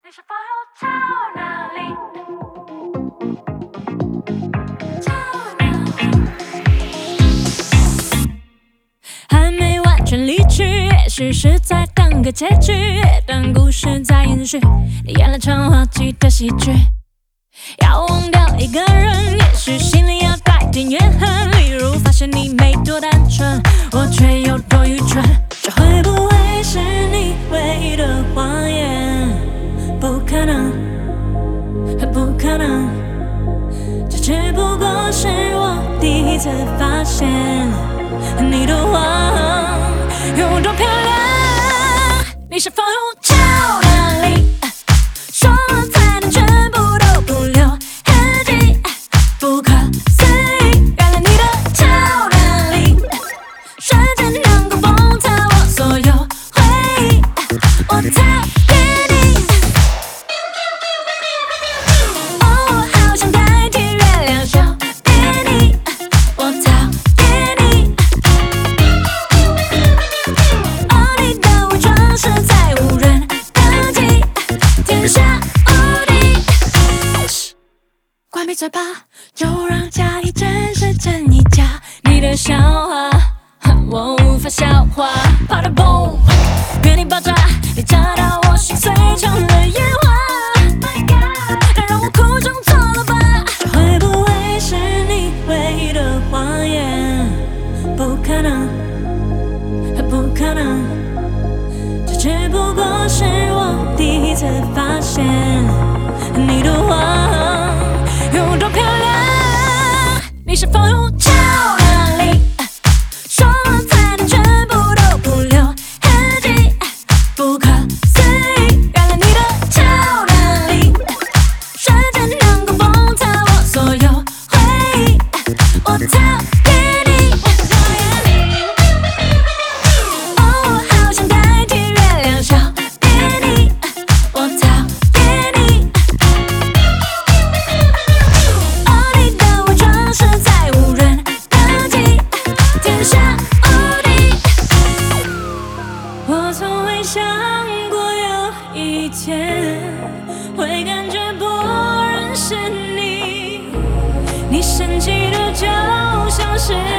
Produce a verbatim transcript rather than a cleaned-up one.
你是否有超能力？超能力还没完全离去，也许是在等个结局，但故事在延续，你演了场滑稽的喜剧。要忘掉一个人，也许心里要带点怨恨，例如发现你没多单纯，我却有多愚蠢。这会不会是你唯一的谎言？不可能，不可能，这只不过是我第一次发现你的谎有多漂亮。你是否有超能力？说了才能全部都不留痕迹，不可思议，原来你的超能力瞬间能够封藏我所有回忆，我讨厌你。哦，好想代替月亮消灭你，我讨厌你。哦，你的伪装实在无人能及，天下无敌。关闭嘴巴，就让假意真实真一假。你的笑话，我无法消化。跑到 boom， 原地爆炸，你炸到我心碎成了烟花。但让我哭中错了吧？这会不会是你唯一的谎言？不可能，不可能，这只不过是我第一次发现你的谎有多漂亮。你是否有超能力？说了才能全部都不留痕迹，不可思议，原来你的超能力瞬间能够封藏我所有回忆，我讨厌你。哦，好想代替月亮消灭你，我讨厌你。哦，你的伪装实在无人能及，天下无敌。我从未想过有一天会感觉不认识你，你神奇的就像是